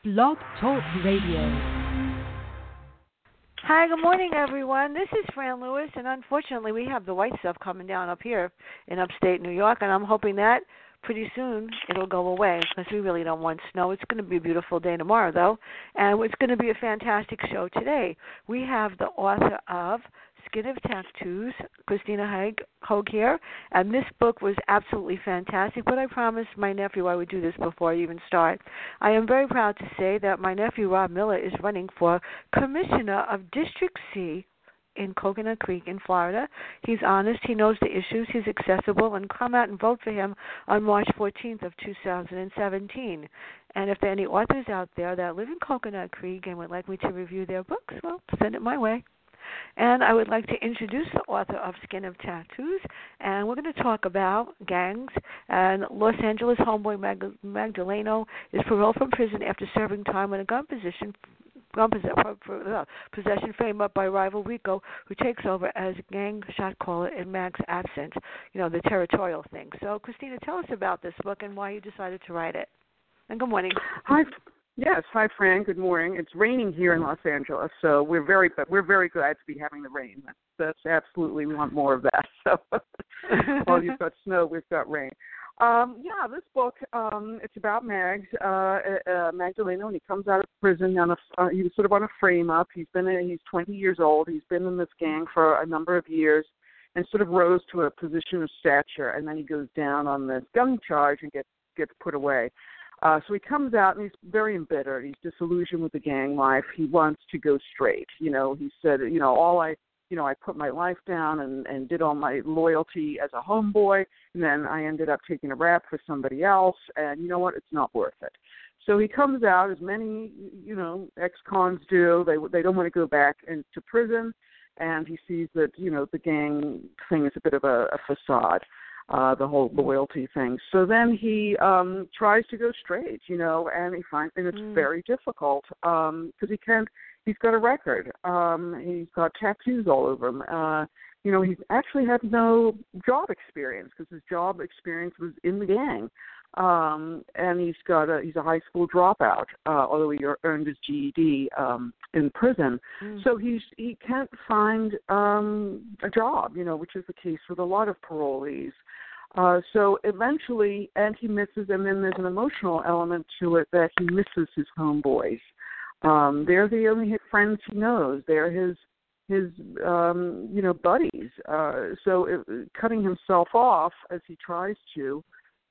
Blog Talk Radio. Hi, good morning, everyone. This is Fran Lewis, and unfortunately, we have the white stuff coming down up here in upstate New York, and I'm hoping that pretty soon it'll go away because we really don't want snow. It's going to be a beautiful day tomorrow, though, and it's going to be a fantastic show today. We have the author of Skin of Tattoos, Christina Hoag here, and this book was absolutely fantastic, but I promised my nephew I would do this before I even start. I am very proud to say that my nephew, Rob Miller, is running for Commissioner of District C in Coconut Creek in Florida. He's honest, he knows the issues, he's accessible, and come out and vote for him on March 14th of 2017. And if there are any authors out there that live in Coconut Creek and would like me to review their books, well, send it my way. And I would like to introduce the author of Skin of Tattoos, and we're going to talk about gangs. And Los Angeles homeboy Magdaleno is paroled from prison after serving time on a gun possession framed up by rival Rico, who takes over as gang shot caller in Mag's absence, the territorial thing. So, Christina, tell us about this book and why you decided to write it. And good morning. Hi. Yes, hi, Fran. Good morning. It's raining here in Los Angeles, so we're very glad to be having the rain. That's absolutely, we want more of that. So, while you've got snow, we've got rain. This book, it's about Magdaleno, and he comes out of prison he was sort of on a frame up. He's 20 years old. He's been in this gang for a number of years, and sort of rose to a position of stature, and then he goes down on this gun charge and gets put away. So he comes out and he's very embittered. He's disillusioned with the gang life. He wants to go straight. He said, I put my life down and did all my loyalty as a homeboy, and then I ended up taking a rap for somebody else, and you know what? It's not worth it. So he comes out, as many, ex-cons do. They don't want to go back into prison, and he sees that, the gang thing is a bit of a facade. The whole loyalty thing. So then he tries to go straight, and he finds that it's very difficult because he's got a record. He's got tattoos all over him. He's actually had no job experience because his job experience was in the gang. And he's a high school dropout, although he earned his GED in prison. So he can't find a job, which is the case with a lot of parolees. So eventually, and he misses, and then there's an emotional element to it that he misses his homeboys. They're the only friends he knows. They're his buddies. So cutting himself off as he tries to,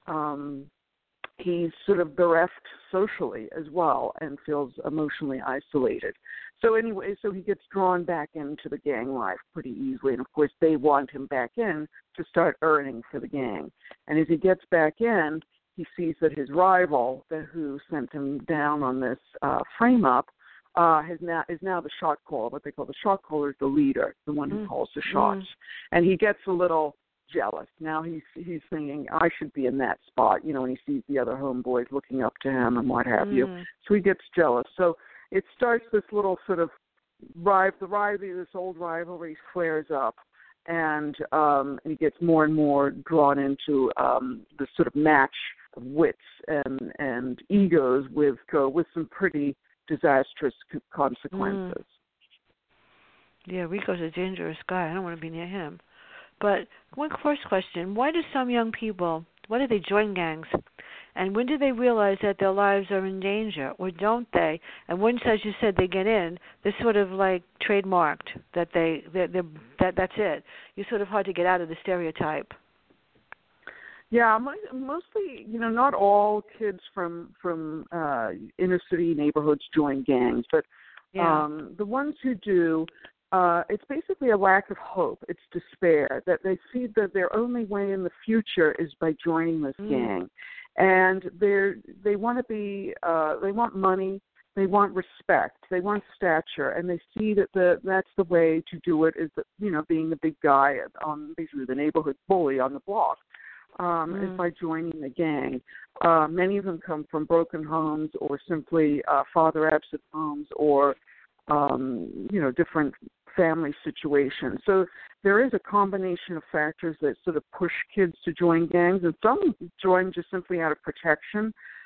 he's sort of bereft socially as well and feels emotionally isolated. So anyway, he gets drawn back into the gang life pretty easily. And, of course, they want him back in to start earning for the gang. And as he gets back in, he sees that his rival, who sent him down on this frame-up, is now the shot caller. What they call the shot caller is the leader, the one who calls the shots. And he gets a little jealous. Now he's thinking, I should be in that spot, and he sees the other homeboys looking up to him and what have you. So he gets jealous. So it starts this little sort of this old rivalry flares up, and he gets more and more drawn into the sort of match of wits and egos with some pretty disastrous consequences. Yeah, Rico's a dangerous guy. I don't want to be near him. But one first question, why do some young people, why do they join gangs? And when do they realize that their lives are in danger, or don't they? And once, as you said, they get in, they're sort of like trademarked, that's it. You're sort of hard to get out of the stereotype. Yeah, mostly, not all kids from inner city neighborhoods join gangs, but the ones who do, it's basically a lack of hope. It's despair, that they see that their only way in the future is by joining this gang. And they want to be, they want money, they want respect, they want stature, and they see that that's the way to do it is, being the big guy, basically the neighborhood bully on the block, is by joining the gang. Many of them come from broken homes or simply father-absent homes or, different family situations. So there is a combination of factors that sort of push kids to join gangs, and some join just simply out of protection.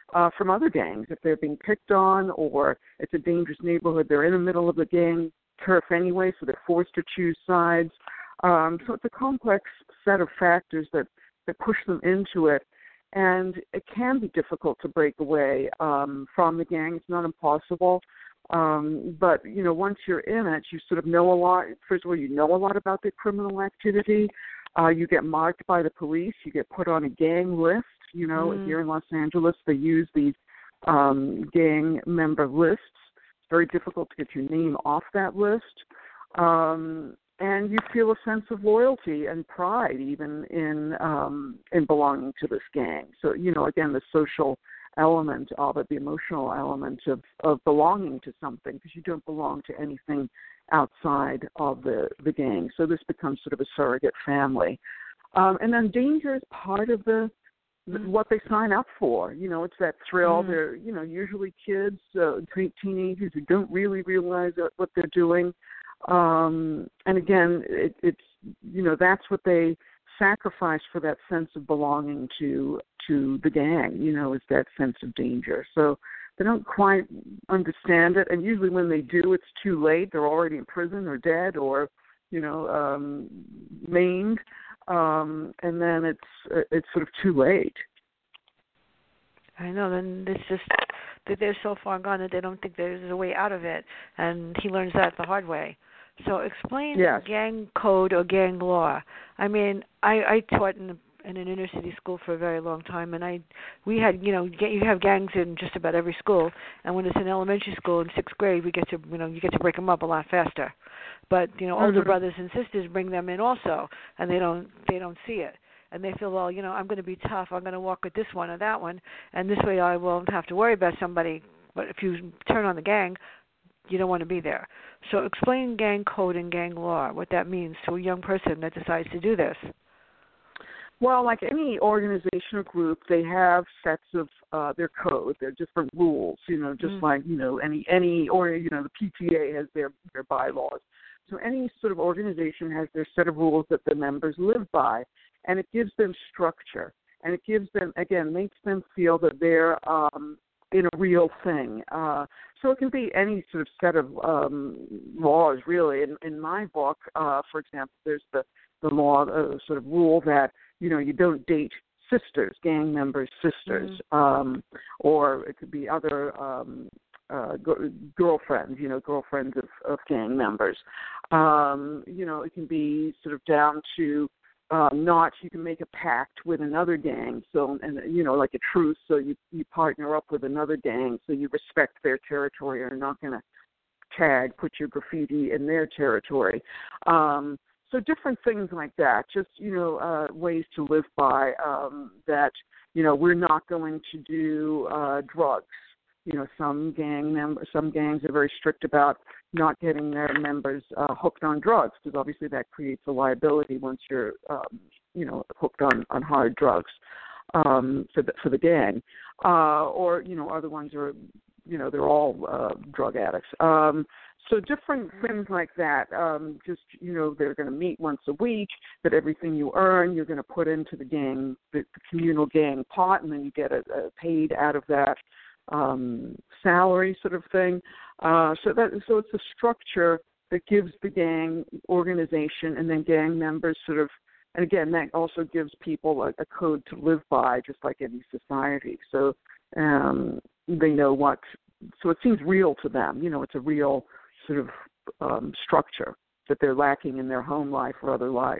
from other gangs. If they're being picked on or it's a dangerous neighborhood, they're in the middle of the gang turf anyway, so they're forced to choose sides. So it's a complex set of factors that push them into it. And it can be difficult to break away from the gang. It's not impossible. But, once you're in it, you sort of know a lot. First of all, you know a lot about their criminal activity. You get marked by the police. You get put on a gang list. Here in Los Angeles, they use these gang member lists. It's very difficult to get your name off that list. And you feel a sense of loyalty and pride even in belonging to this gang. So, again, the social element of it, the emotional element of belonging to something, because you don't belong to anything outside of the gang. So this becomes sort of a surrogate family. And then danger is part of what they sign up for. It's that thrill. They're, usually kids, teenagers who don't really realize what they're doing. And again, it's that's what they sacrifice for that sense of belonging to the gang, is that sense of danger. So they don't quite understand it, and usually when they do, it's too late. They're already in prison or dead or, maimed, and then it's sort of too late. I know, then it's just that they're so far gone that they don't think there's a way out of it, and he learns that the hard way. So explain gang code or gang law. I mean, I taught in an inner city school for a very long time, and we had, you have gangs in just about every school, and when it's in elementary school in 6th grade, you get to break them up a lot faster. But, older brothers and sisters bring them in also, and they don't see it. And they feel, well, I'm going to be tough. I'm going to walk with this one or that one, and this way I won't have to worry about somebody. But if you turn on the gang, you don't want to be there. So explain gang code and gang law, what that means to a young person that decides to do this. Well, like any organization or group, they have sets of their code, their different rules, just like, any or, the PTA has their bylaws. So any sort of organization has their set of rules that the members live by, and it gives them structure, and it gives them, again, makes them feel that they're in a real thing. So it can be any sort of set of laws, really. In my book, for example, there's the law, sort of rule that, you don't date sisters, gang members' sisters, or it could be other girlfriends, girlfriends of gang members. It can be sort of down to you can make a pact with another gang, so, and like a truce, so you partner up with another gang, so you respect their territory and are not going to put your graffiti in their territory. So different things like that, just, ways to live by, that, we're not going to do drugs. Some gangs are very strict about not getting their members hooked on drugs, because obviously that creates a liability once you're, hooked on hard drugs for the gang. Or, other ones are, they're all drug addicts. So different things like that. Just, they're going to meet once a week, that everything you earn, you're going to put into the gang, the communal gang pot, and then you get paid out of that salary sort of thing. So it's a structure that gives the gang organization, and then gang members sort of, and again, that also gives people a code to live by, just like any society. So they know what, so it seems real to them. It's a real sort of structure that they're lacking in their home life or other life.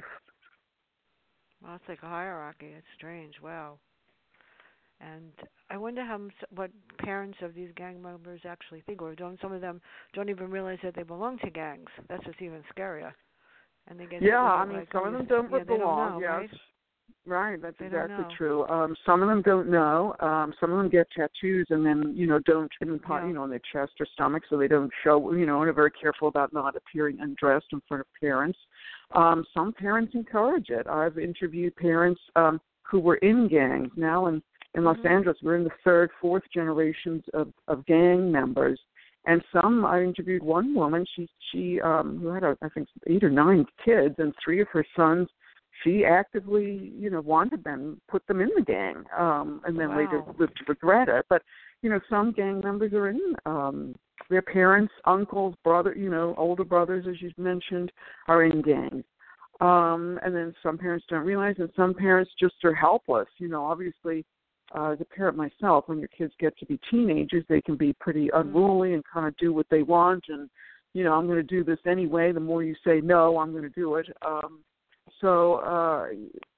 Well, it's like a hierarchy. It's strange. Wow. And I wonder what parents of these gang members actually think, or some of them don't even realize that they belong to gangs. That's what's even scarier. And they get some of them don't belong. They don't know, yes. Right, that's exactly true. Know. Some of them don't know. Some of them get tattoos and then, don't, on their chest or stomach, so they don't show, and are very careful about not appearing undressed in front of parents. Some parents encourage it. I've interviewed parents who were in gangs. Now in Los Angeles, we're in the third, fourth generations of gang members. And I interviewed one woman, she who had, I think, 8 or 9 kids, and 3 of her sons, she actively, wanted them, put them in the gang, and then later lived to regret it. But, some gang members are in, their parents, uncles, brother, older brothers, as you mentioned, are in gangs. And then some parents don't realize, and some parents just are helpless. Obviously, as a parent myself, when your kids get to be teenagers, they can be pretty unruly and kind of do what they want. And, I'm going to do this anyway. The more you say no, I'm going to do it. So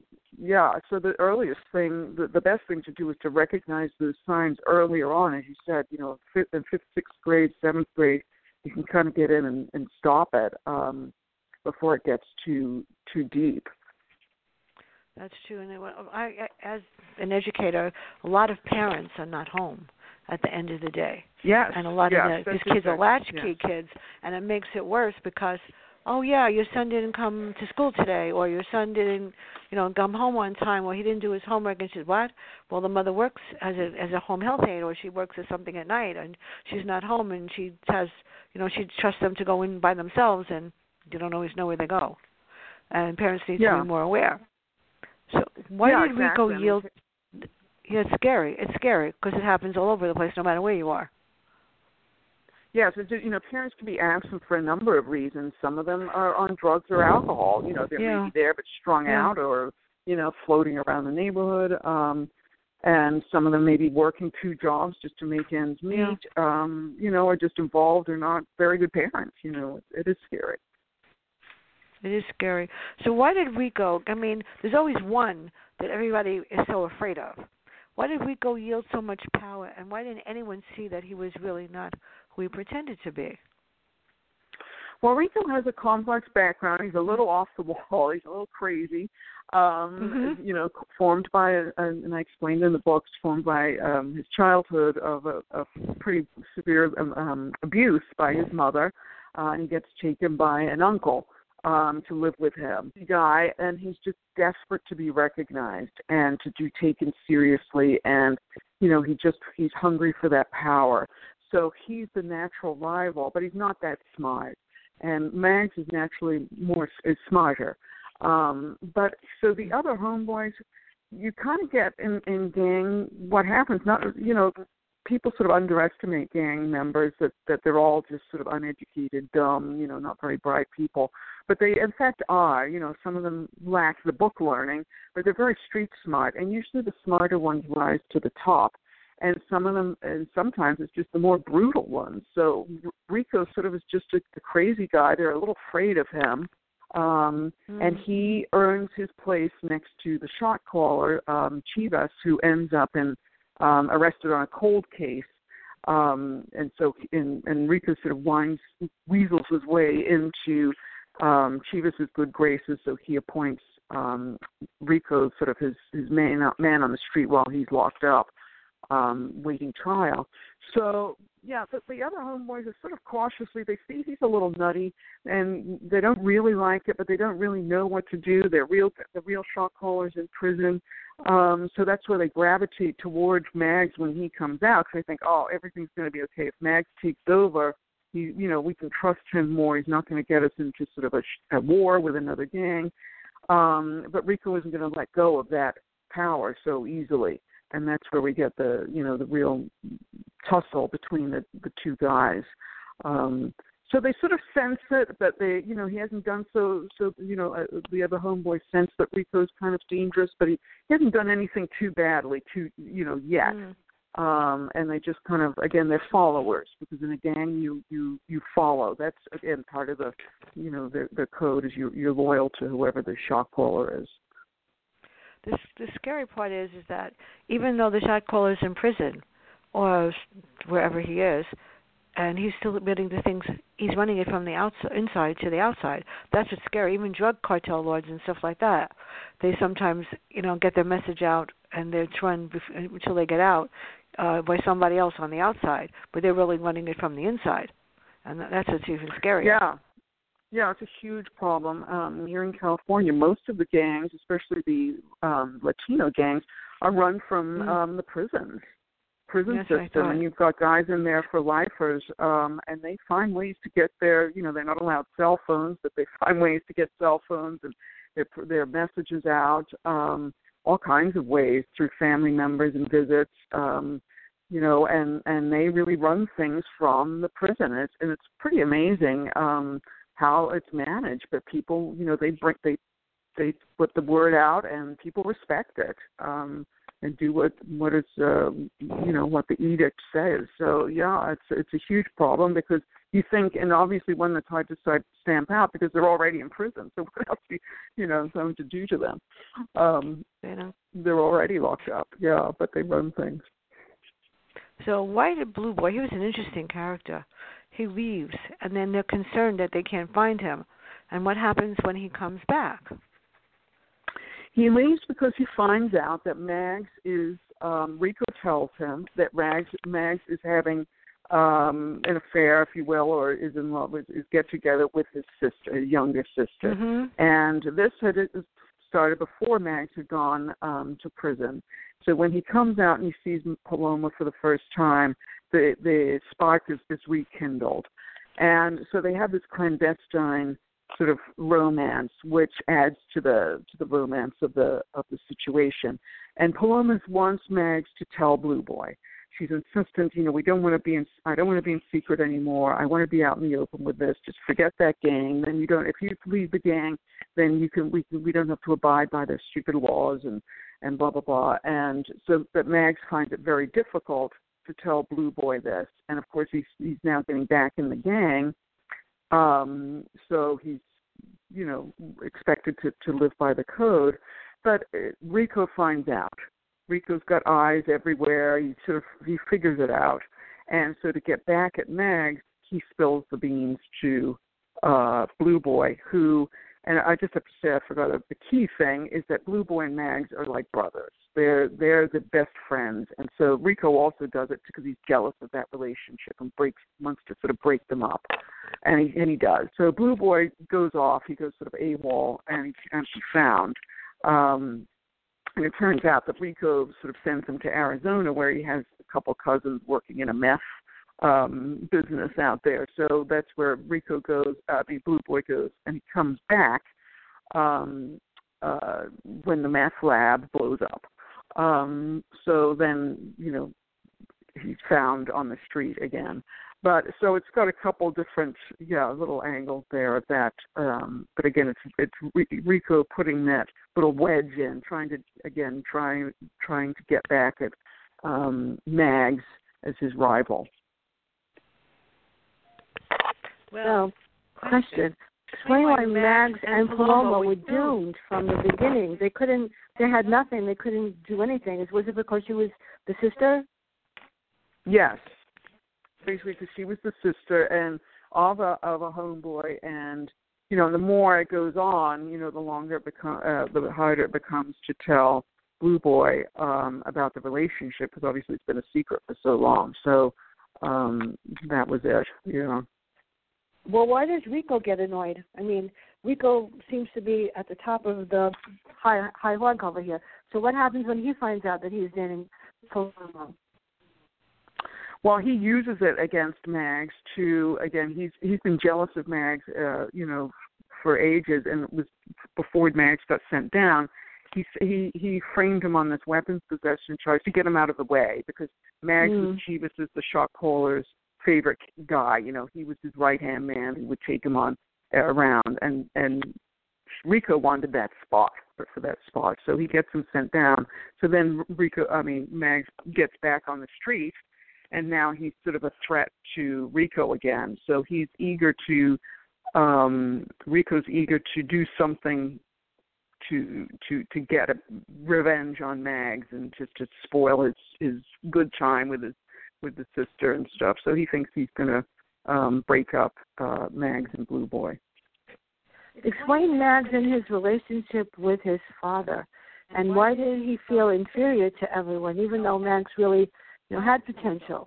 the earliest thing, the best thing to do is to recognize those signs earlier on, as you said, in 5th, 6th grade, 7th grade, you can kind of get in and stop it before it gets too deep. That's true. And I, as an educator, a lot of parents are not home at the end of the day. Yes. And a lot of these kids are latchkey kids, and it makes it worse because, your son didn't come to school today, or your son didn't, come home on time, or he didn't do his homework. And she said, what? Well, the mother works as a home health aide, or she works as something at night, and she's not home, and she has, she trusts them to go in by themselves, and they don't always know where they go. And parents need to be more aware. So why did RICO yield? Yeah, it's scary. It's scary because it happens all over the place, no matter where you are. Yes, parents can be absent for a number of reasons. Some of them are on drugs or alcohol. They're maybe there but strung out, or floating around the neighborhood. And some of them may be working 2 jobs just to make ends meet. Or just involved or not very good parents. It is scary. It is scary. So why did RICO? I mean, there's always one that everybody is so afraid of. Why did RICO yield so much power, and why didn't anyone see that he was really not who he pretended to be? Well, RICO has a complex background. He's a little off the wall. He's a little crazy. Formed by, and I explained in the books, formed by his childhood of a pretty severe abuse by his mother, and he gets taken by an uncle to live with him. The guy, and he's just desperate to be recognized and to be taken seriously, and he's hungry for that power. So he's the natural rival, but he's not that smart. And Mags is naturally is smarter. But so the other homeboys, you kind of get in gang what happens. Not people sort of underestimate gang members that they're all just sort of uneducated, dumb, not very bright people. But they, in fact, are. Some of them lack the book learning, but they're very street smart. And usually the smarter ones rise to the top. And some of them, and sometimes it's just the more brutal ones. So RICO sort of is just a crazy guy. They're a little afraid of him. And he earns his place next to the shot caller, Chivas, who ends up arrested on a cold case. And so RICO sort of weasels his way into Chivas' good graces, so he appoints RICO sort of his man on the street while he's locked up, waiting trial. So, but the other homeboys are sort of cautiously, they see he's a little nutty, and they don't really like it, but they don't really know what to do. The real shot caller's in prison, so that's where they gravitate towards Mags when he comes out, because they think, everything's going to be okay. If Mags takes over, we can trust him more. He's not going to get us into sort of a war with another gang. But RICO isn't going to let go of that power so easily. And that's where we get the real tussle between the 2 guys. So they sort of sense it, but he hasn't done so. The other homeboys sense that RICO's kind of dangerous, but he hasn't done anything too badly, yet. And they just kind of, again, they're followers, because in a gang you follow. That's, again, part of the, the code is you're loyal to whoever the shot caller is. The scary part is that even though the shot caller is in prison or wherever he is, and he's still admitting to things, he's running it from the inside to the outside. That's what's scary. Even drug cartel lords and stuff like that, they sometimes get their message out, and they're run until they get out by somebody else on the outside, but they're really running it from the inside, and that's what's even scarier. Yeah, it's a huge problem. Here in California, most of the gangs, especially the Latino gangs, are run from the prison system. And you've got guys in there for lifers, and they find ways to get their, they're not allowed cell phones, but they find ways to get cell phones, and their messages out, all kinds of ways through family members and visits, and they really run things from the prison. It's pretty amazing how it's managed. But people, they put the word out, and people respect it. And do what is what the edict says. So yeah, it's a huge problem, because you think, and obviously when the Thai decide to stamp out, because they're already in prison, so what else something to do to them? They're already locked up. Yeah, but they run things. So why did Blue Boy? He was an interesting character. He leaves, and then they're concerned that they can't find him. And what happens when he comes back? He leaves because he finds out that Mags is, Rico tells him that Mags is having an affair, if you will, or is in love with, is get together with his sister, his younger sister. Mm-hmm. And this had started before Mags had gone to prison. So when he comes out and he sees Paloma for the first time, the spark is rekindled. And so they have this clandestine sort of romance, which adds to the romance of the situation. And Paloma wants Mags to tell Blue Boy. She's insistent, I don't want to be in secret anymore. I want to be out in the open with this. Just forget that gang. Then if you leave the gang, then we don't have to abide by their stupid laws and blah blah blah. And so, but Mags finds it very difficult to tell Blue Boy this. And of course, he's now getting back in the gang. So he's, expected to live by the code. But Rico finds out. Rico's got eyes everywhere. He figures it out. And so to get back at Mags, he spills the beans to Blue Boy, who, and I just have to say, I forgot the key thing is that Blue Boy and Mags are like brothers. They're the best friends. And so Rico also does it because he's jealous of that relationship and wants to sort of break them up. And he does. So Blue Boy goes off. He goes sort of AWOL, and he's empty found. And it turns out that Rico sort of sends him to Arizona, where he has a couple cousins working in a meth business out there. So that's where Rico goes, Blue Boy goes, and he comes back when the meth lab blows up. So then, he's found on the street again. But so it's got a couple different, little angles there of that. But again, it's Rico putting that little wedge in, trying to get back at Mags as his rival. Well, question. Explain why Mags and Paloma were doomed from the beginning. They had nothing. They couldn't do anything. Was it because she was the sister? Yes. Basically, because she was the sister and of a homeboy, and the more it goes on, the longer it becomes, the harder it becomes to tell Blue Boy about the relationship, because obviously it's been a secret for so long. So that was it. Well, why does Rico get annoyed? I mean, Rico seems to be at the top of the high hog over here. So what happens when he finds out that he's dating Paloma? Well, he uses it against Mags he's been jealous of Mags, for ages, and it was before Mags got sent down. He framed him on this weapons possession charge to get him out of the way, because Mags was Chivas is the shot caller's favorite guy. He was his right-hand man who would take him on around, and Rico wanted that spot for that spot, so he gets him sent down. So then Mags gets back on the street. And now he's sort of a threat to Rico again. So Rico's eager to do something to get a revenge on Mags and just to spoil his good time with the sister and stuff. So he thinks he's going to break up Mags and Blue Boy. Explain Mags and his relationship with his father, and why did he feel inferior to everyone, even though Mags really had potential?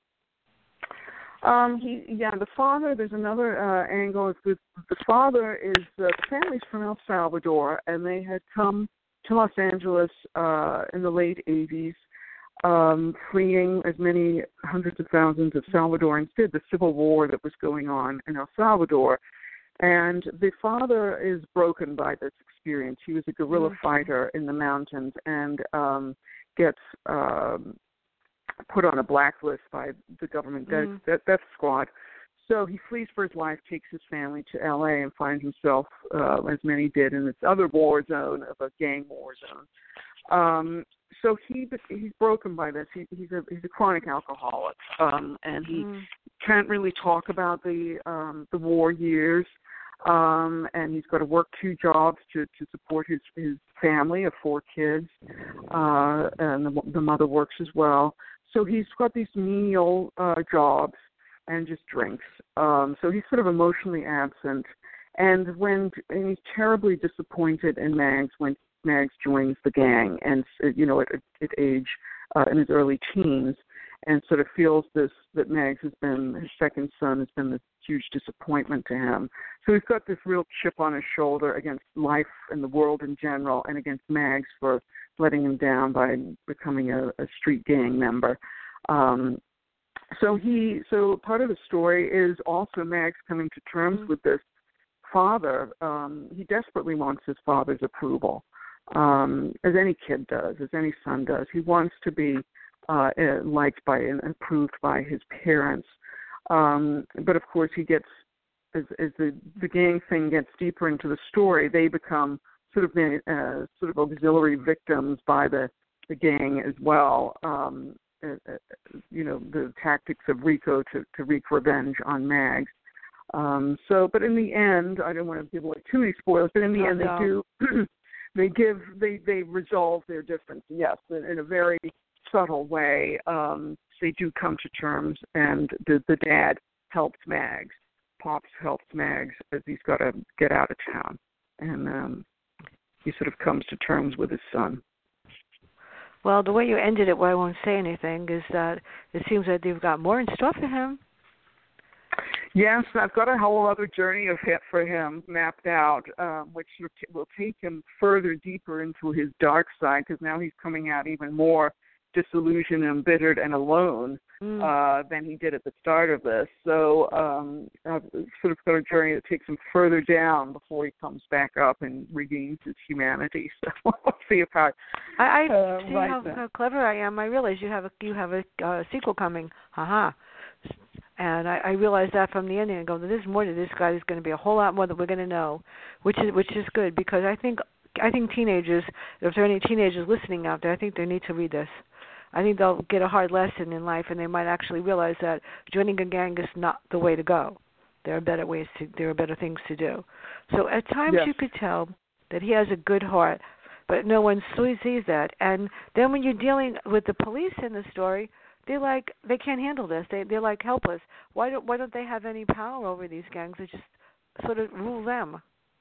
The father, there's another angle. The father is, the family's from El Salvador, and they had come to Los Angeles in the late 80s, fleeing as many hundreds of thousands of Salvadorans did, the civil war that was going on in El Salvador. And the father is broken by this experience. He was a guerrilla fighter in the mountains and gets put on a blacklist by the government death squad. So he flees for his life, takes his family to L.A. and finds himself, as many did, in this other war zone of a gang war zone. So he's broken by this. He's a chronic alcoholic, and he can't really talk about the war years. And he's got to work 2 jobs to support his family of 4 kids, and the mother works as well. So he's got these menial jobs and just drinks. So he's sort of emotionally absent. And he's terribly disappointed in Mags when Mags joins the gang, and at age in his early teens, and sort of feels that Mags his second son has been this huge disappointment to him. So he's got this real chip on his shoulder against life and the world in general, and against Mags for letting him down by becoming a street gang member. So part of the story is also Mags coming to terms with this father. He desperately wants his father's approval, as any kid does, as any son does. He wants to be liked by and approved by his parents. But of course, he gets, as the gang thing gets deeper into the story, they become sort of auxiliary victims by the gang as well. The tactics of Rico to wreak revenge on Mags. But in the end, I don't want to give away too many spoilers, but in the end, they do, they resolve their difference. Yes, in a very subtle way. They do come to terms, and the dad helps Mags. Pops helps Mags as he's got to get out of town, and he sort of comes to terms with his son. Well, the way you ended it, where I won't say anything, is that it seems that you've got more in store for him. Yes, I've got a whole other journey for him mapped out, which will take him further deeper into his dark side, because now he's coming out even more disillusioned, embittered, and alone than he did at the start of this. So I've sort of got a journey that takes him further down before he comes back up and regains his humanity. So we'll see if I see how clever I am. I realize you have a sequel coming. And I realized that from the ending. I go, there's more to this guy. There's going to be a whole lot more that we're going to know, which is good, because I think teenagers, if there are any teenagers listening out there, I think they need to read this. I think they'll get a hard lesson in life, and they might actually realize that joining a gang is not the way to go. There are better things to do. So at times you could tell that he has a good heart, but no one sees that. And then when you're dealing with the police in the story, they can't handle this. They're like helpless. Why don't they have any power over these gangs? They just sort of rule them.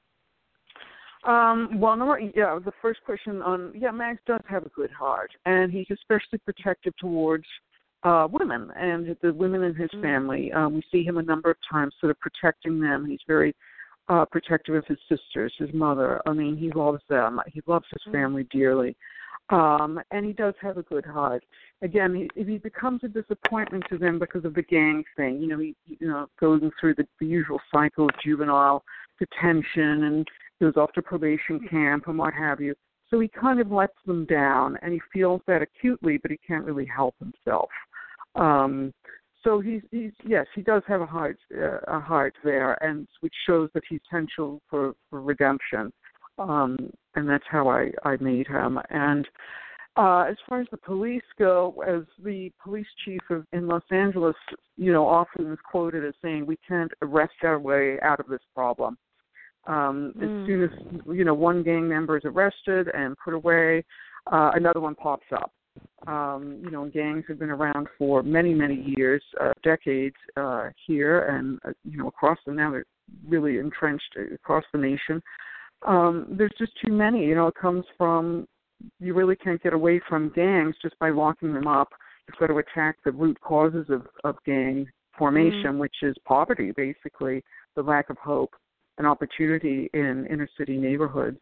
The first question Mags does have a good heart, and he's especially protective towards women and the women in his family. We see him a number of times sort of protecting them. He's very protective of his sisters, his mother. I mean, he loves them. He loves his family dearly. And he does have a good heart. Again, he becomes a disappointment to them because of the gang thing. He going through the usual cycle of juvenile detention and goes off to probation camp and what have you. So he kind of lets them down, and he feels that acutely, but he can't really help himself. So he does have a heart there, and which shows that he's potential for redemption. And that's how I made him. And as far as the police go, as the police chief in Los Angeles, often is quoted as saying, "We can't arrest our way out of this problem." As soon as one gang member is arrested and put away, another one pops up. Gangs have been around for many, many years, decades here, and across now they're really entrenched across the nation. There's just too many. It comes from, you really can't get away from gangs just by locking them up. You've got to attack the root causes of gang formation, which is poverty, basically, the lack of hope and opportunity in inner city neighborhoods,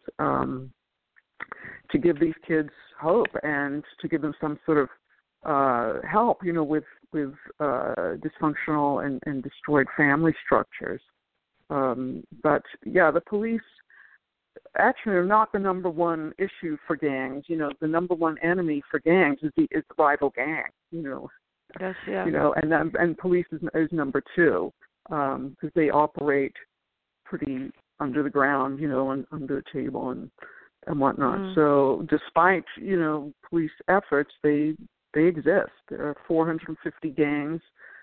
to give these kids hope and to give them some sort of help, with dysfunctional and destroyed family structures. But yeah, the police actually are not the number one issue for gangs. The number one enemy for gangs is the rival gang. Yes, yeah. And police is number two, because they operate pretty under the ground, and under the table and whatnot. So despite police efforts, they exist. There are 450 gangs.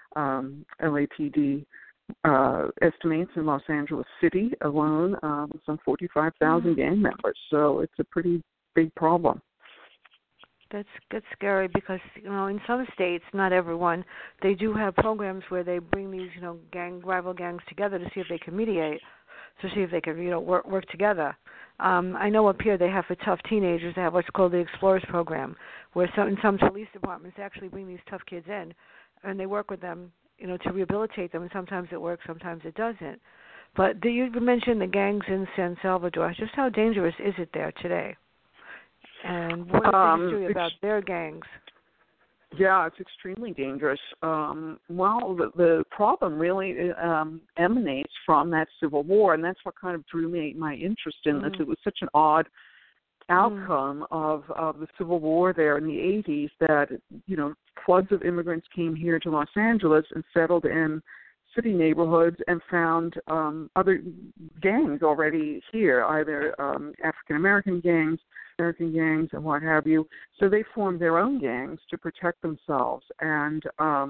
LAPD estimates in Los Angeles City alone some 45,000 gang members. So it's a pretty big problem. That's scary because in some states, not everyone, they do have programs where they bring these rival gangs together to see if they can mediate, to see if they can work together. I know up here they have for tough teenagers. They have what's called the Explorers Program, where in some police departments they actually bring these tough kids in, and they work with them, to rehabilitate them. And sometimes it works, sometimes it doesn't. But you mentioned the gangs in San Salvador. Just how dangerous is it there today? And what is the history about their gangs? Yeah, it's extremely dangerous. Well, the problem really emanates from that civil war, and that's what kind of drew my interest in this. It was such an odd outcome of the civil war there in the 80s that, floods of immigrants came here to Los Angeles and settled in city neighborhoods and found other gangs already here, either African-American gangs, and what have you. So they formed their own gangs to protect themselves. And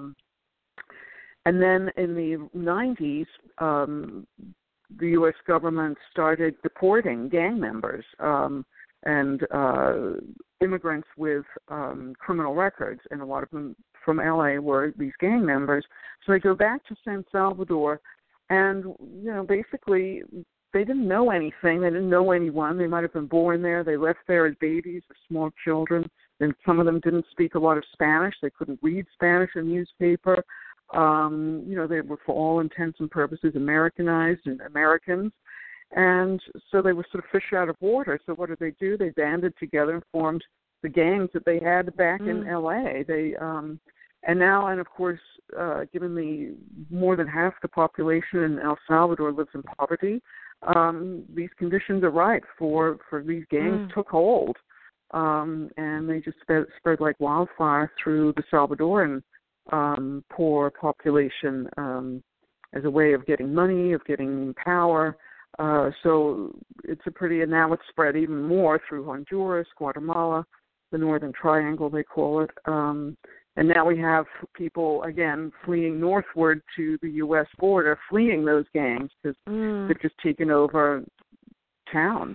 then in the 90s, the U.S. government started deporting gang members and immigrants with criminal records, and a lot of them from L.A. were these gang members. So they go back to San Salvador, and, basically they didn't know anything. They didn't know anyone. They might have been born there. They left there as babies or small children. And some of them didn't speak a lot of Spanish. They couldn't read Spanish in newspaper. They were, for all intents and purposes, Americanized and Americans. And so they were sort of fish out of water. So what did they do? They banded together and formed the gangs that they had back in L.A. And of course, given the more than half the population in El Salvador lives in poverty, these conditions are ripe for these gangs took hold, and they just spread like wildfire through the Salvadoran poor population as a way of getting money, of getting power. So it's and now it's spread even more through Honduras, Guatemala, the Northern Triangle, they call it. And now we have people, again, fleeing northward to the U.S. border, fleeing those gangs because they've just taken over towns,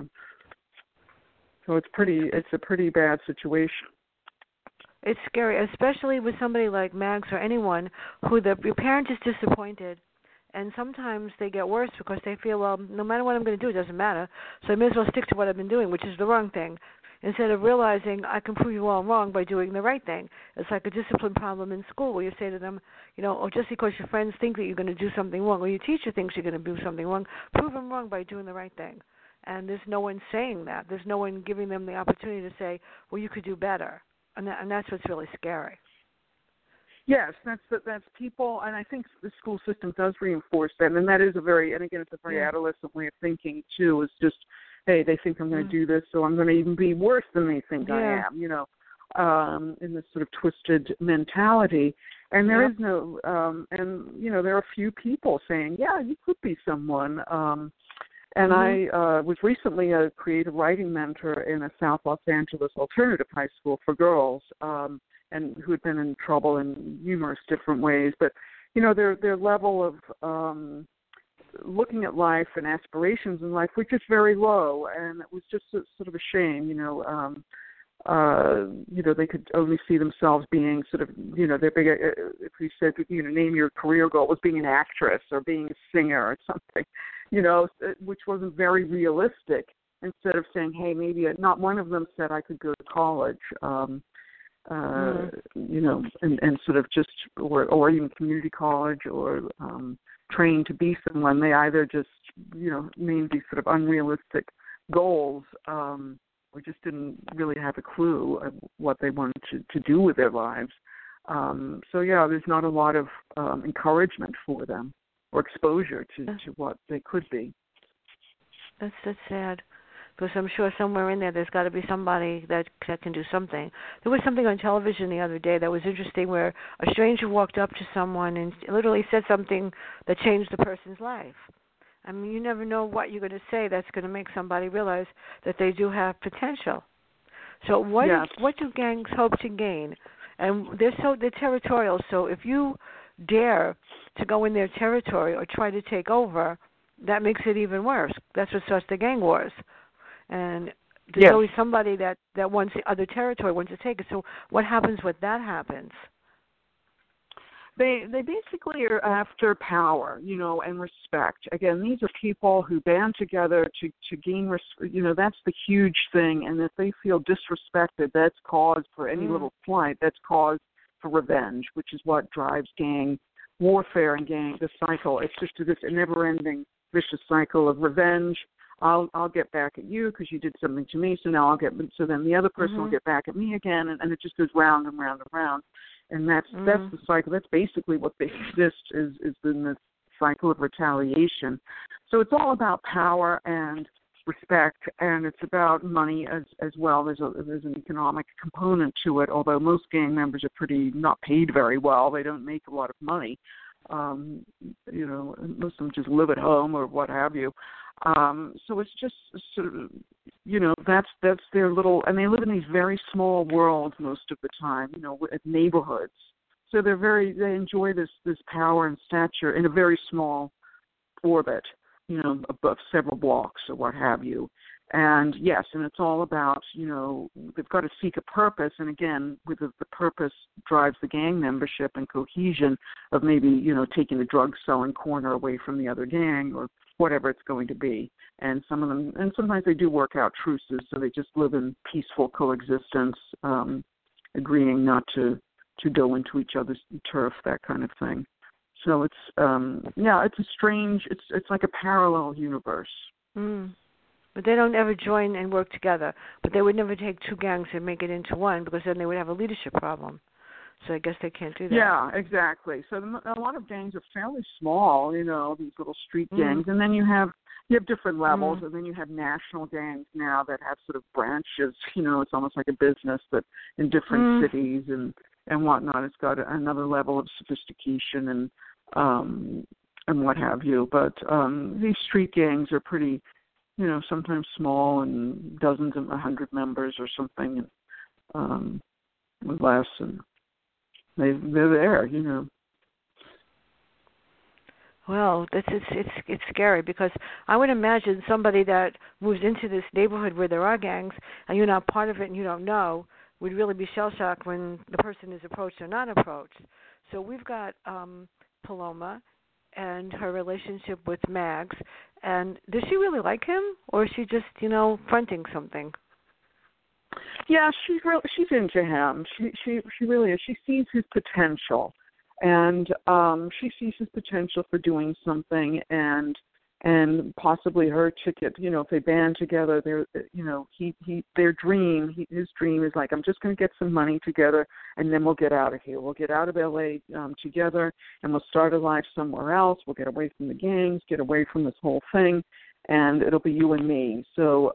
So it's a pretty bad situation. It's scary, especially with somebody like Mags or anyone who your parent is disappointed. And sometimes they get worse because they feel, well, no matter what I'm going to do, it doesn't matter. So I may as well stick to what I've been doing, which is the wrong thing, instead of realizing I can prove you all wrong by doing the right thing. It's like a discipline problem in school where you say to them, just because your friends think that you're going to do something wrong or your teacher thinks you're going to do something wrong, prove them wrong by doing the right thing. And there's no one saying that. There's no one giving them the opportunity to say, well, you could do better. And that's what's really scary. Yes, that's people, and I think the school system does reinforce that, and that is it's a very adolescent way of thinking too. Is just, hey, they think I'm going to do this, so I'm going to even be worse than they think I am. In this sort of twisted mentality, and there is no, there are a few people saying, yeah, you could be someone. And I was recently a creative writing mentor in a South Los Angeles alternative high school for girls. And who had been in trouble in numerous different ways. But, their level of looking at life and aspirations in life were just very low, and it was just sort of a shame, they could only see themselves being sort of, their big, if we said, name your career goal was being an actress or being a singer or something, which wasn't very realistic, instead of saying, hey, maybe not one of them said I could go to college. And sort of just, or even community college or trained to be someone. They either just, named these sort of unrealistic goals or just didn't really have a clue of what they wanted to do with their lives. There's not a lot of encouragement for them. or exposure to what they could be. That's sad. Because I'm sure somewhere in there's got to be somebody that can do something. There was something on television the other day that was interesting where a stranger walked up to someone and literally said something that changed the person's life. I mean, you never know what you're going to say that's going to make somebody realize that they do have potential. So what do gangs hope to gain? And they're territorial, so if you dare to go in their territory or try to take over, that makes it even worse. That's what starts the gang wars. And there's always somebody that wants the other territory, wants to take it. So what happens when that happens? They basically are after power, and respect. Again, these are people who band together to gain respect. That's the huge thing. And if they feel disrespected, that's cause for any little slight. That's cause for revenge, which is what drives gang warfare and the cycle. It's just this never-ending vicious cycle of revenge. I'll get back at you because you did something to me, so then the other person will get back at me again, and it just goes round and round and round. And that's the cycle. That's basically what they exist is in this cycle of retaliation. So it's all about power and respect, and it's about money as well. There's an economic component to it, although most gang members are not paid very well. They don't make a lot of money. Most of them just live at home or what have you. So it's just sort of, that's their little, and they live in these very small worlds most of the time, neighborhoods. So they enjoy this power and stature in a very small orbit, above several blocks or what have you. And yes, and it's all about, they've got to seek a purpose. And again, with the purpose drives the gang membership and cohesion of maybe, taking the drug selling corner away from the other gang or whatever it's going to be. And sometimes they do work out truces, so they just live in peaceful coexistence, agreeing not to go into each other's turf, that kind of thing. So it's it's like a parallel universe. But they don't ever join and work together. But they would never take two gangs and make it into one because then they would have a leadership problem. So I guess they can't do that. Yeah, exactly. So a lot of gangs are fairly small, these little street gangs. And then you have different levels, and then you have national gangs now that have sort of branches. It's almost like a business, but in different cities and whatnot. It's got another level of sophistication and what have you. But these street gangs are pretty, sometimes small and dozens of 100 members or something, with less, and they're there, Well, it's scary because I would imagine somebody that moves into this neighborhood where there are gangs and you're not part of it and you don't know would really be shell-shocked when the person is approached or not approached. So we've got Paloma and her relationship with Mags, and does she really like him, or is she just, fronting something? Yeah, she's into him. She really is. She sees his potential, and she sees his potential for doing something, and possibly her ticket. If they band together, his dream is like, I'm just going to get some money together, and then we'll get out of here. We'll get out of LA together, and we'll start a life somewhere else. We'll get away from the gangs, get away from this whole thing, and it'll be you and me. So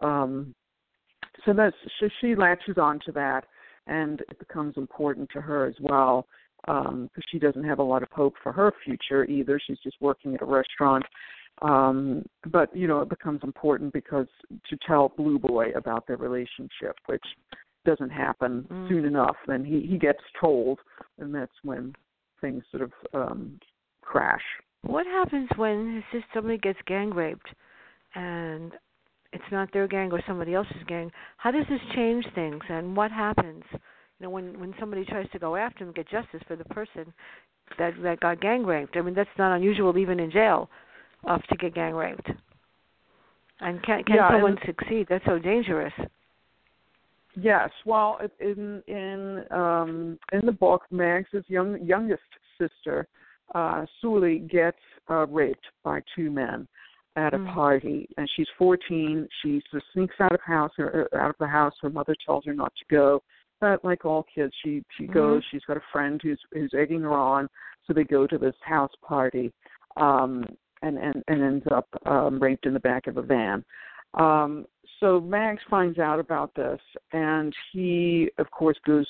she latches on to that, and it becomes important to her as well, because she doesn't have a lot of hope for her future either. She's just working at a restaurant. But it becomes important because to tell Blue Boy about their relationship, which doesn't happen soon enough, then he gets told, and that's when things sort of crash. What happens when somebody gets gang raped and it's not their gang or somebody else's gang? How does this change things, and what happens? When somebody tries to go after him, get justice for the person that got gang raped. I mean, that's not unusual even in jail. To get gang raped, and can someone succeed? That's so dangerous. Yes, well, in the book, Mags' youngest sister, Suli, gets raped by two men at a party, and she's 14. She sneaks out of the house. Her mother tells her not to go, but like all kids, she goes. She's got a friend who's egging her on, so they go to this house party. and ends up raped in the back of a van. So Mags finds out about this, and he, of course, goes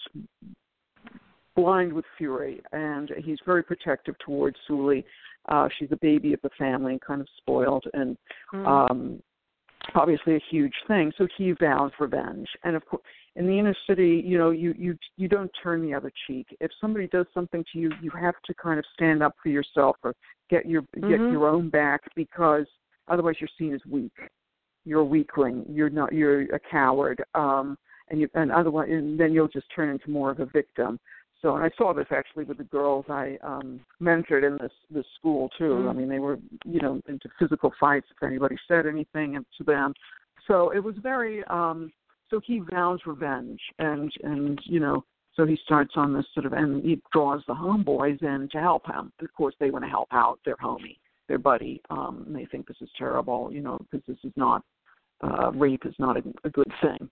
blind with fury, and he's very protective towards Sully. She's a baby of the family, kind of spoiled, and obviously a huge thing. So he vows revenge, and of course, in the inner city, you don't turn the other cheek. If somebody does something to you, you have to kind of stand up for yourself or get your own back, because otherwise you're seen as weak. You're a weakling. You're a coward, and then you'll just turn into more of a victim. So, and I saw this actually with the girls I mentored in this school too. I mean, they were into physical fights if anybody said anything to them. So it was very. So he vows revenge, and so he starts on this sort of, and he draws the homeboys in to help him. Of course, they want to help out their homie, their buddy. And they think this is terrible, because this is not. Rape is not a good thing.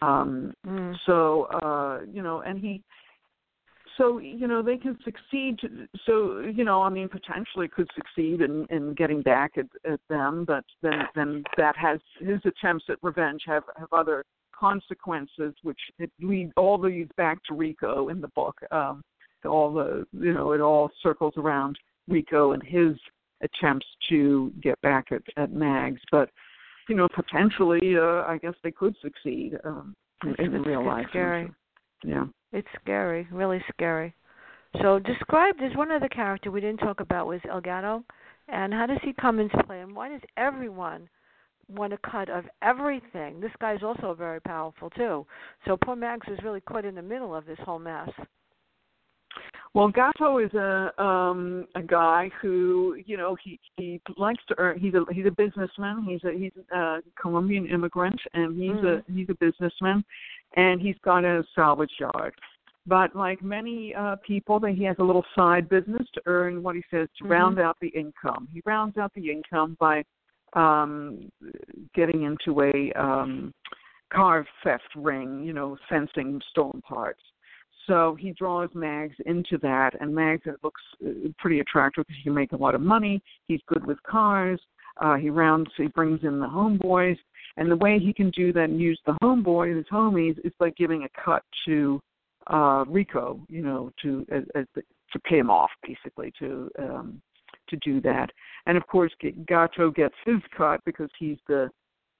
So, and he, so, they can succeed. Potentially could succeed in getting back at them, but then that has, his attempts at revenge have other consequences, which it all leads back to Rico in the book. It all circles around Rico and his attempts to get back at Mags, but potentially, I guess they could succeed in real life. It's scary. Yeah. It's scary, really scary. So there's one other character we didn't talk about, was El Gato, and how does he come into play, and why does everyone want a cut of everything? This guy's also very powerful, too. So poor Mags was really caught in the middle of this whole mess. Well, Gato is a guy who, he likes to earn. He's a businessman. He's a Colombian immigrant, and he's a businessman, and he's got a salvage yard. But like many people, he has a little side business to earn what he says to round out the income. He rounds out the income by getting into a car theft ring, fencing stolen parts. So he draws Mags into that, and Mags looks pretty attractive because he can make a lot of money. He's good with cars. He brings in the homeboys, and the way he can do that and use the homeboy, his homies, is by giving a cut to Rico, to pay him off, basically, to do that. And of course, Gato gets his cut because he's going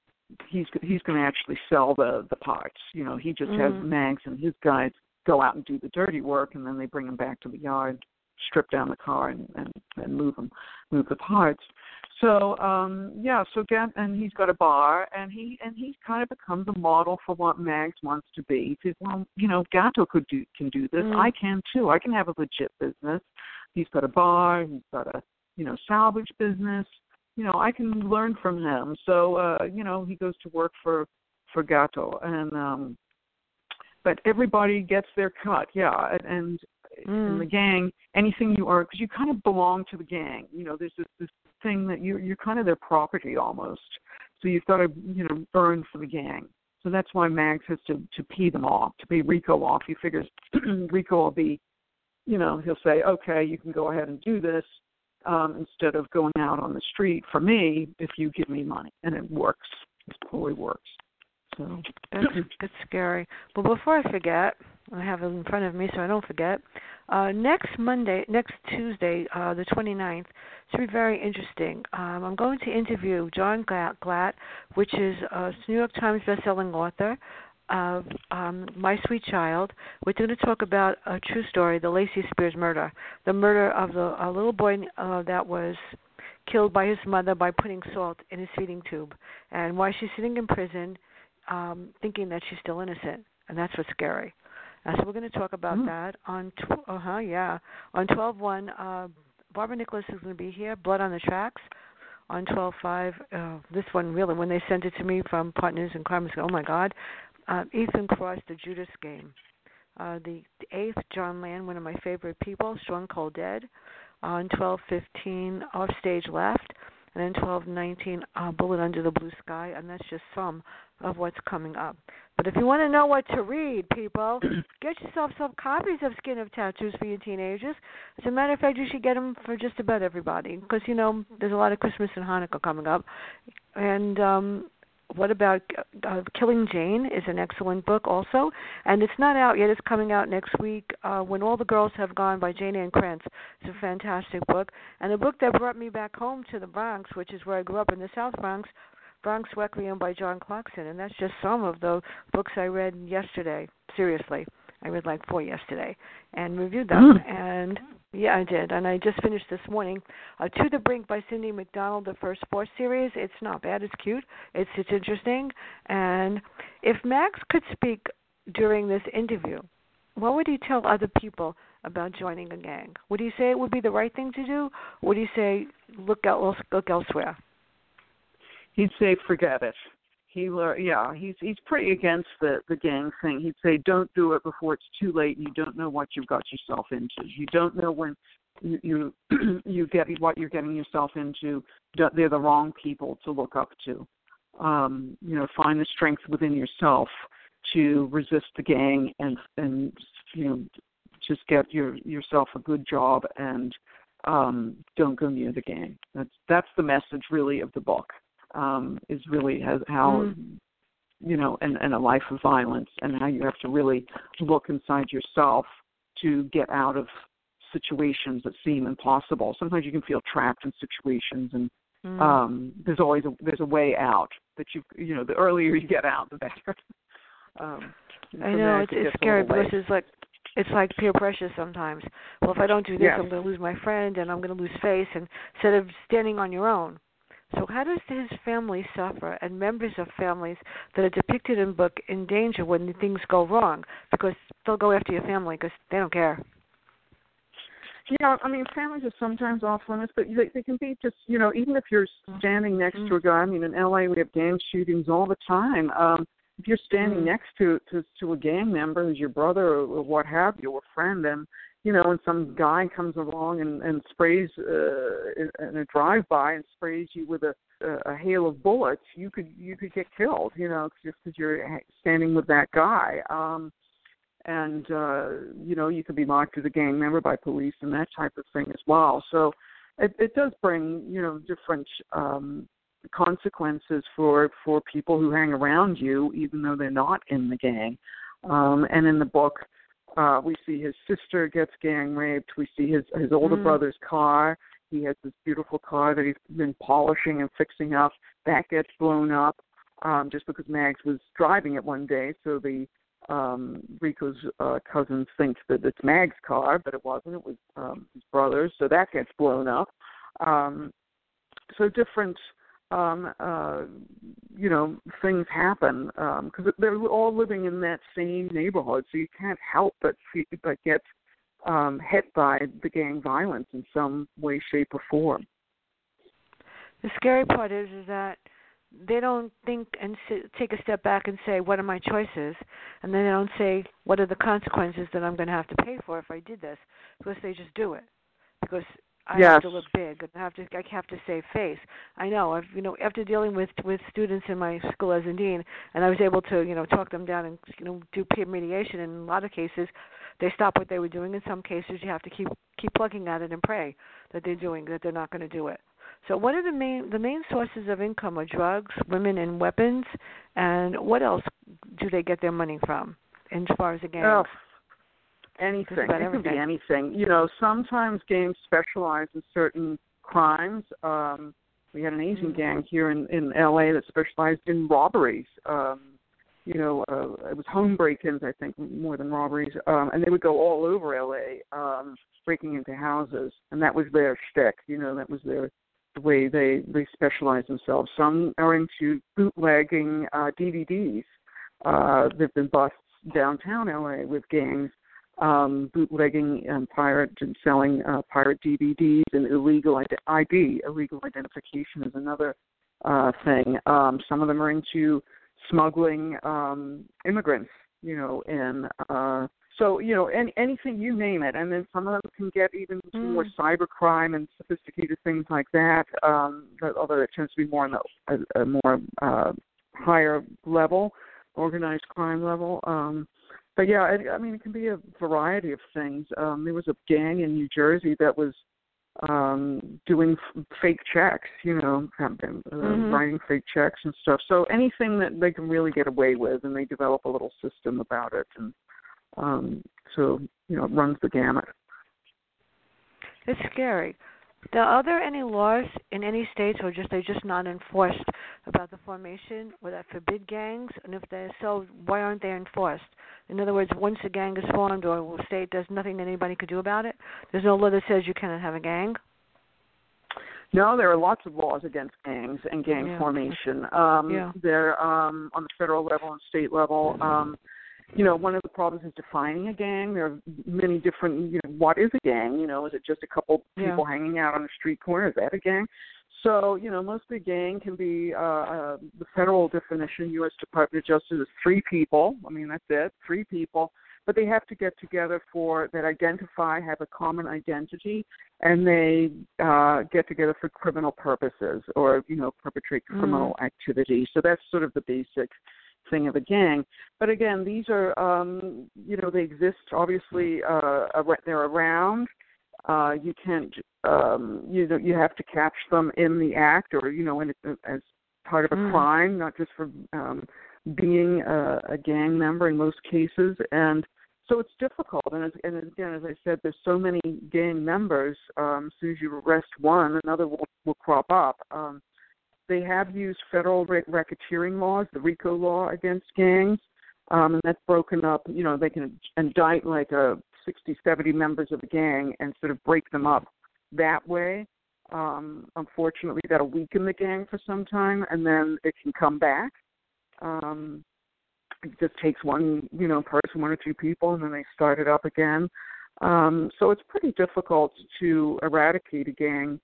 to actually sell the parts. He just has Mags and his guys go out and do the dirty work, and then they bring him back to the yard, strip down the car, and move the parts. So and he's got a bar, and he's kind of become the model for what Mags wants to be. He says, well, Gato can do this. I can too. I can have a legit business. He's got a bar. He's got a salvage business. I can learn from him. So he goes to work for Gato, and but everybody gets their cut, and in the gang, anything you are, because you kind of belong to the gang. There's this thing that you're kind of their property almost. So you've got to, earn for the gang. So that's why Mags has to pay them off, to pay Rico off. He figures Rico will be, he'll say, okay, you can go ahead and do this instead of going out on the street for me if you give me money. And it works. It totally works. So it's scary. But before I forget, I have it in front of me so I don't forget. Next Tuesday, the 29th, should be very interesting. I'm going to interview John Glatt, which is a New York Times bestselling author of My Sweet Child. We're going to talk about a true story, the Lacey Spears murder, the murder of a little boy that was killed by his mother by putting salt in his feeding tube, and why she's sitting in prison thinking that she's still innocent, and that's what's scary. So we're going to talk about that on 12/1. Barbara Nicholas is going to be here. Blood on the Tracks on 12/5. This one really, when they sent it to me from Partners in Crime, I said, oh my God. Ethan Cross, The Judas Game. The 8th, John Land, one of my favorite people, Strong Cold Dead on 12/15. Off Stage Left. and then 1219, Bullet Under the Blue Sky, and that's just some of what's coming up. But if you want to know what to read, people, get yourself some copies of Skin of Tattoos for your teenagers. As a matter of fact, you should get them for just about everybody because, there's a lot of Christmas and Hanukkah coming up. And what about Killing Jane is an excellent book also, and it's not out yet. It's coming out next week, When All the Girls Have Gone by Jane Ann Krantz. It's a fantastic book, and a book that brought me back home to the Bronx, which is where I grew up in the South Bronx, Bronx Requiem by John Clarkson, and that's just some of the books I read yesterday. Seriously, I read like 4 yesterday and reviewed them, and yeah, I did, and I just finished this morning To the Brink by Cindy McDonald, the first 4 series. It's not bad. It's cute. It's interesting. And if Max could speak during this interview, what would he tell other people about joining a gang? Would he say it would be the right thing to do? Or would he say look elsewhere? He'd say forget it. He's pretty against the gang thing. He'd say don't do it before it's too late. You don't know what you've got yourself into. You don't know when you get what you're getting yourself into. They're the wrong people to look up to. Find the strength within yourself to resist the gang and just get yourself a good job and don't go near the gang. That's the message really of the book. Is really how, and a life of violence and how you have to really look inside yourself to get out of situations that seem impossible. Sometimes you can feel trapped in situations, and there's a way out. That the earlier you get out, the better. I know it's scary because it's like peer pressure sometimes. Well, if I don't do this, I'm going to lose my friend, and I'm going to lose face, and instead of standing on your own. So how does his family suffer and members of families that are depicted in the book in danger when things go wrong? Because they'll go after your family because they don't care. Yeah, families are sometimes off limits, but they can be just, even if you're standing next to a guy. In L.A. we have gang shootings all the time. If you're standing next to a gang member who's your brother or what have you, or friend, and and some guy comes along and sprays in a drive-by and sprays you with a hail of bullets, you could get killed, just because you're standing with that guy. You could be locked as a gang member by police and that type of thing as well. So it does bring, different consequences for people who hang around you, even though they're not in the gang. And in the book, we see his sister gets gang raped. We see his older brother's car. He has this beautiful car that he's been polishing and fixing up. That gets blown up just because Mags was driving it one day. So the Rico's cousins think that it's Mag's car, but it wasn't. It was his brother's. So that gets blown up. So different things happen because they're all living in that same neighborhood, so you can't help but get hit by the gang violence in some way, shape, or form. The scary part is that they don't think and take a step back and say, what are my choices? And then they don't say, what are the consequences that I'm going to have to pay for if I did this? Because they just do it. Because I have to look big, and I have to save face. I know. After dealing with students in my school as a dean, and I was able to, talk them down and, do peer mediation. In a lot of cases, they stop what they were doing. In some cases, you have to keep plugging at it and pray that they're not going to do it. So, what are the main sources of income? Are drugs, women, and weapons? And what else do they get their money from, as far as the gangs? Oh. Anything. It can be anything. Sometimes gangs specialize in certain crimes. We had an Asian gang here in L.A. that specialized in robberies. It was home break-ins, I think, more than robberies. And they would go all over L.A. Breaking into houses, and that was their shtick. That was the way they specialized themselves. Some are into bootlegging DVDs. There've been busts downtown L.A. with gangs. Bootlegging and selling pirate DVDs and illegal identification is another thing. Some of them are into smuggling immigrants, and So, anything, you name it. And then some of them can get even to more cybercrime and sophisticated things like that, although it tends to be more on a more higher level, organized crime level. But, yeah, it can be a variety of things. There was a gang in New Jersey that was doing fake checks, writing fake checks and stuff. So anything that they can really get away with, and they develop a little system about it. And so, it runs the gamut. It's scary. Now, are there any laws in any states, or they're just not enforced, about the formation or that forbid gangs? And if they're so, why aren't they enforced? In other words, once a gang is formed or a state, there's nothing anybody could do about it? There's no law that says you cannot have a gang? No, there are lots of laws against gangs and gang formation. They're on the federal level and state level. One of the problems is defining a gang. There are many different, what is a gang? Is it just a couple people hanging out on a street corner? Is that a gang? So, mostly a gang can be, the federal definition, U.S. Department of Justice, is 3 people. That's it, 3 people. But they have to get together that identify, have a common identity, and they get together for criminal purposes or, perpetrate criminal activity. So that's sort of the basic thing of a gang. But again, these are, they exist, obviously, they're around. You can't, you have to catch them in the act or, as part of a crime, not just for being a gang member in most cases. And so it's difficult. And again, as I said, there's so many gang members. As soon as you arrest one, another will crop up. They have used federal racketeering laws, the RICO law against gangs, and that's broken up. They can indict like 60, 70 members of a gang and sort of break them up that way. Unfortunately, that'll weaken the gang for some time, and then it can come back. It just takes one, person, 1 or 2 people, and then they start it up again. So it's pretty difficult to eradicate a gang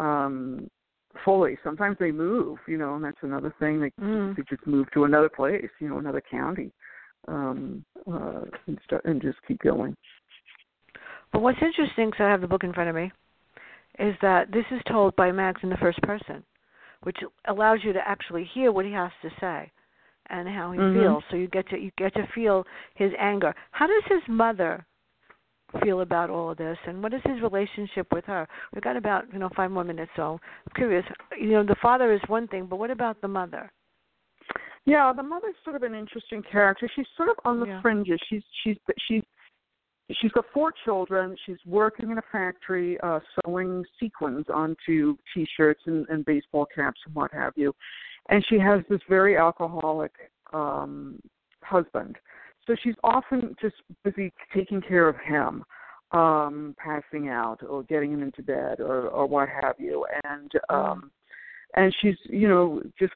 fully. Sometimes they move, and that's another thing. They just move to another place, another county, and just keep going. But what's interesting, so I have the book in front of me, is that this is told by Max in the first person, which allows you to actually hear what he has to say and how he feels. So you get to feel his anger. How does his mother feel about all of this, and what is his relationship with her? We've got about 5 more minutes, so I'm curious. The father is one thing, but what about the mother? Yeah, the mother's sort of an interesting character. She's sort of on the fringes. She's got 4 children. She's working in a factory sewing sequins onto T-shirts and baseball caps and what have you. And she has this very alcoholic husband. So she's often just busy taking care of him, passing out or getting him into bed or what have you. And she's, just,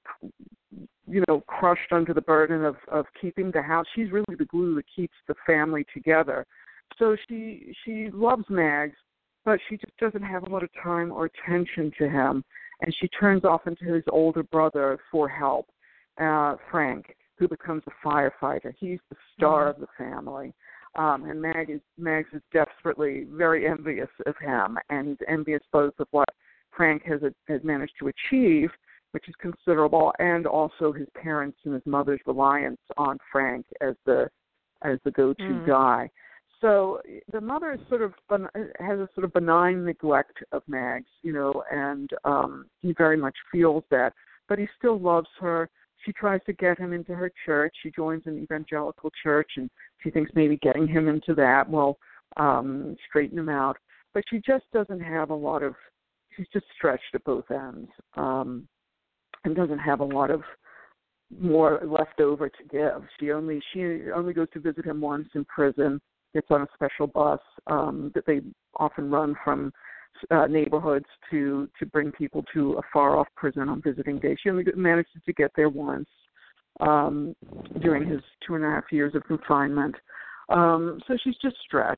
crushed under the burden of keeping the house. She's really the glue that keeps the family together. So she loves Mags, but she just doesn't have a lot of time or attention to him. And she turns off into his older brother for help, Frank, who becomes a firefighter. He's the star of the family. And Mags is desperately very envious of him, and he's envious both of what Frank has managed to achieve, which is considerable, and also his parents' and his mother's reliance on Frank as the go-to guy. So the mother is has a sort of benign neglect of Mags, and he very much feels that, but he still loves her. She tries to get him into her church. She joins an evangelical church, and she thinks maybe getting him into that will straighten him out. But she just doesn't have a lot of. She's just stretched at both ends, and doesn't have a lot of more left over to give. She only goes to visit him once in prison. Gets on a special bus that they often run from neighborhoods to bring people to a far-off prison on visiting day. She only manages to get there once during his 2.5 years of confinement. So she's just stretched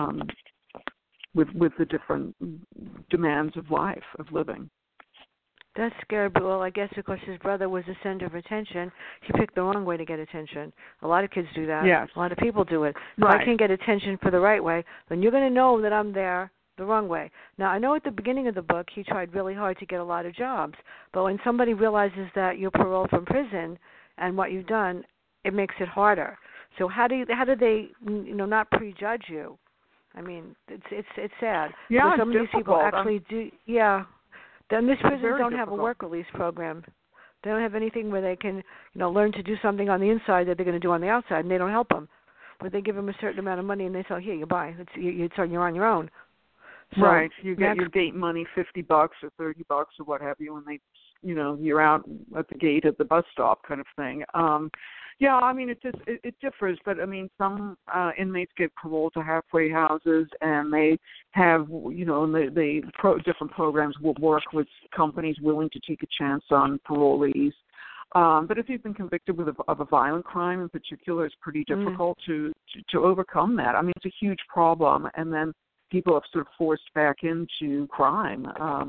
with the different demands of life, of living. That's scary, but well, I guess because his brother was the center of attention, he picked the wrong way to get attention. A lot of kids do that. Yes. A lot of people do it. Right. If I can't get attention for the right way, then you're going to know that I'm there the wrong way. Now, I know at the beginning of the book he tried really hard to get a lot of jobs, but when somebody realizes that you're paroled from prison and what you've done, it makes it harder. So how do they not prejudge you? I mean, it's sad. Yeah, some of these people difficult. actually do. Yeah. Then these prisons Very don't have a difficult. work release program. They don't have anything where they can, learn to do something on the inside that they're going to do on the outside, and they don't help them. But they give them a certain amount of money, and they say, "Here, you buy. You're on your own." So right. You get your gate money, $50 or $30 or what have you, and they, you're out at the gate at the bus stop kind of thing. Yeah, I mean, it differs, but I mean, some inmates get paroled to halfway houses, and they have, different programs will work with companies willing to take a chance on parolees. But if you've been convicted of a violent crime in particular, it's pretty difficult to overcome that. I mean, it's a huge problem, and then people have sort of forced back into crime.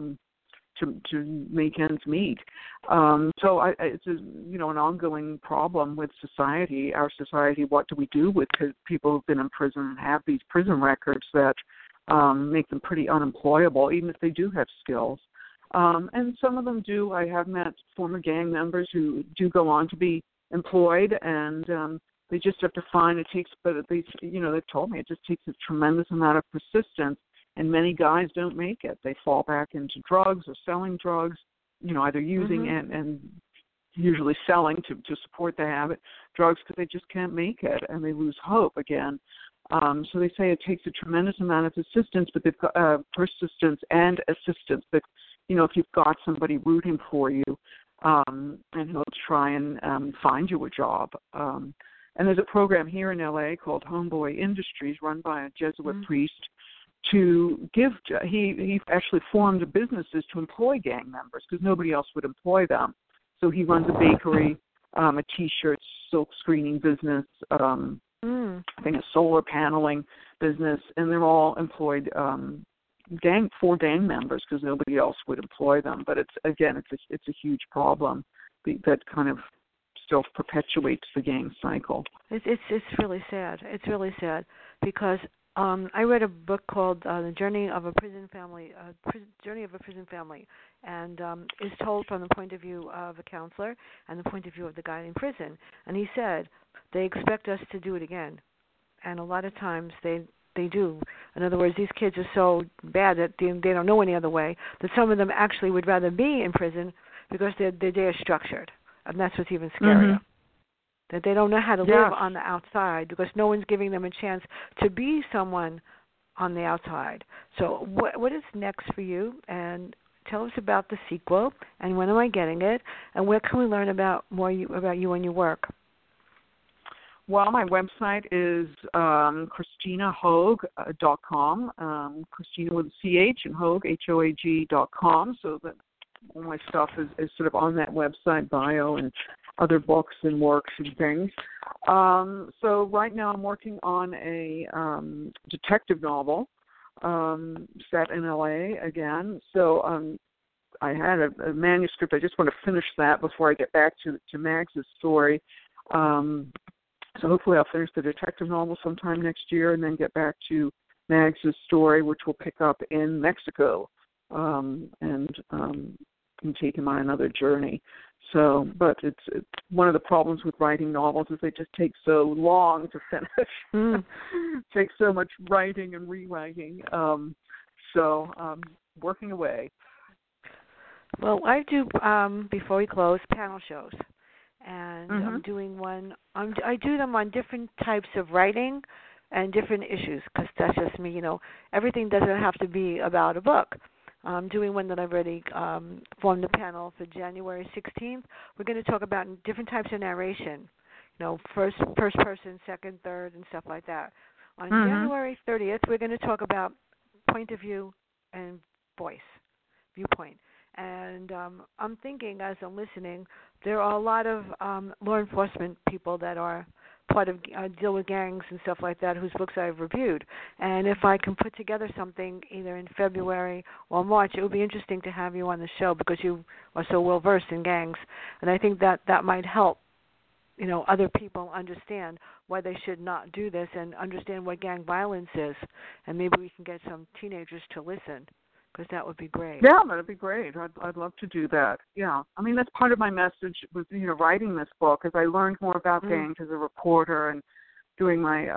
To make ends meet. So it's an ongoing problem with society, our society. What do we do with people who've been in prison and have these prison records that make them pretty unemployable, even if they do have skills? And some of them do. I have met former gang members who do go on to be employed, and they just have to find but at least, they've told me it just takes a tremendous amount of persistence. And many guys don't make it. They fall back into drugs or selling drugs, either using and usually selling to support the habit, drugs because they just can't make it and they lose hope again. So they say it takes a tremendous amount of persistence, but they've got persistence and assistance. But, if you've got somebody rooting for you, and he'll try and find you a job. And there's a program here in L.A. called Homeboy Industries run by a Jesuit priest. He actually formed businesses to employ gang members because nobody else would employ them. So he runs a bakery, a T-shirt, silk screening business, I think a solar paneling business, and they're all employed for gang members because nobody else would employ them. But it's a huge problem that kind of still perpetuates the gang cycle. It's really sad. It's really sad because. I read a book called The Journey of a Prison Family, and is told from the point of view of a counselor and the point of view of the guy in prison. And he said they expect us to do it again, and a lot of times they do. In other words, these kids are so bad that they don't know any other way that some of them actually would rather be in prison because their day is structured, and that's what's even scarier. That they don't know how to live on the outside because no one's giving them a chance to be someone on the outside. So what is next for you? And tell us about the sequel, and when am I getting it, and where can we learn about about you and your work? Well, my website is ChristinaHoag.com, Christina with a CH and Hoag, HOAG.com, so that all my stuff is sort of on that website, bio and other books and works and things. So right now I'm working on a detective novel set in L.A. again. So I had a manuscript. I just want to finish that before I get back to Mags' story. So hopefully I'll finish the detective novel sometime next year and then get back to Mags' story, which will pick up in Mexico and take him on another journey. So, but it's one of the problems with writing novels is they just take so long to finish. Takes so much writing and rewriting. So, working away. Well, I do before we close panel shows, and I'm doing one. I do them on different types of writing and different issues because that's just me. Everything doesn't have to be about a book. I'm doing one that I've already formed a panel for January 16th. We're going to talk about different types of narration, first person, second, third, and stuff like that. On January 30th, we're going to talk about point of view and viewpoint. And I'm thinking, as I'm listening, there are a lot of law enforcement people that are part of Deal with Gangs and stuff like that, whose books I've reviewed. And if I can put together something either in February or March, it would be interesting to have you on the show because you are so well versed in gangs, and I think that might help other people understand why they should not do this and understand what gang violence is, and maybe we can get some teenagers to listen, because that would be great. Yeah, that'd be great. I'd love to do that. Yeah, I mean that's part of my message with writing this book, as I learned more about gangs as a reporter and doing my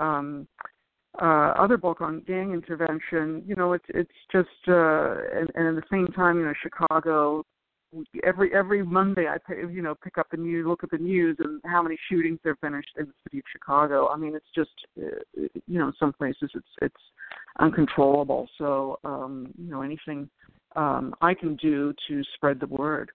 other book on gang intervention. It's just and at the same time, Chicago. Every Monday, I pick up the news, look at the news, and how many shootings there have been in the city of Chicago. I mean, it's just in some places it's uncontrollable. So anything I can do to spread the word.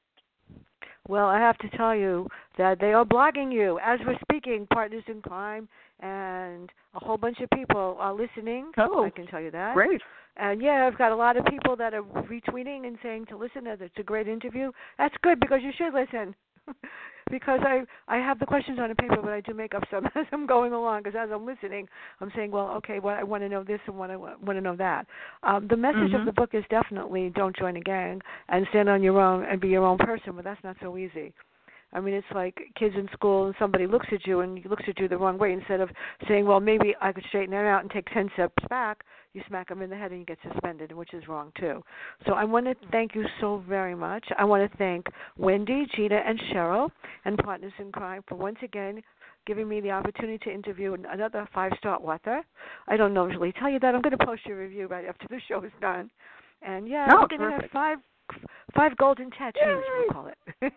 Well, I have to tell you that they are blogging you as we're speaking. Partners in Crime and a whole bunch of people are listening. Oh, I can tell you that. Great. And I've got a lot of people that are retweeting and saying to listen, that it's a great interview. That's good, because you should listen. Because I have the questions on the paper, but I do make up some as I'm going along, because as I'm listening, I'm saying, well, okay, I want to know this and I want to know that. The message of the book is definitely don't join a gang and stand on your own and be your own person, but that's not so easy. I mean, it's like kids in school and somebody looks at you and looks at you the wrong way. Instead of saying, well, maybe I could straighten that out and take 10 steps back, you smack them in the head and you get suspended, which is wrong too. So I want to thank you so very much. I want to thank Wendy, Gina, and Cheryl and Partners in Crime for once again giving me the opportunity to interview another 5-star author. I don't usually tell you that. I'm going to post your review right after the show is done. And I'm going to have 5 golden tattoos, we'll call it.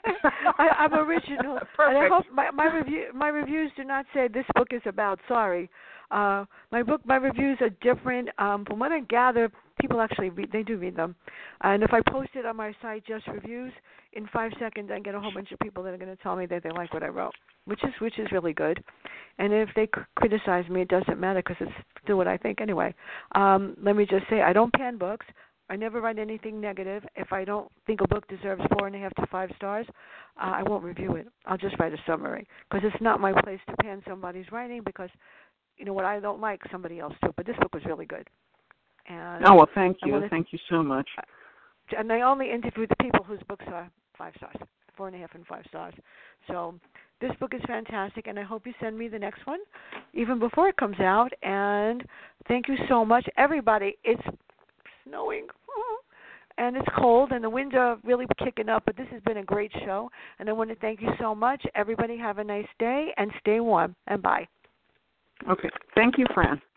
I'm original. Perfect. And I hope my reviews do not say this book is about. Sorry. My reviews are different. From what I gather, people actually they do read them. And if I post it on my site, Just Reviews, in 5 seconds I get a whole bunch of people that are going to tell me that they like what I wrote, which is really good. And if they criticize me, it doesn't matter, because it's still what I think anyway. Let me just say, I don't pan books. I never write anything negative. If I don't think a book deserves 4.5 to 5 stars, I won't review it. I'll just write a summary, because it's not my place to pan somebody's writing, because what I don't like, somebody else do. But this book was really good. And well, thank you. Thank you so much. And I only interview the people whose books are 5 stars, 4.5 and 5 stars. So this book is fantastic, and I hope you send me the next one even before it comes out. And thank you so much, everybody. It's snowing and it's cold and the winds are really kicking up, but this has been a great show, and I want to thank you so much. Everybody have a nice day and stay warm, and bye. Okay. Thank you, Fran.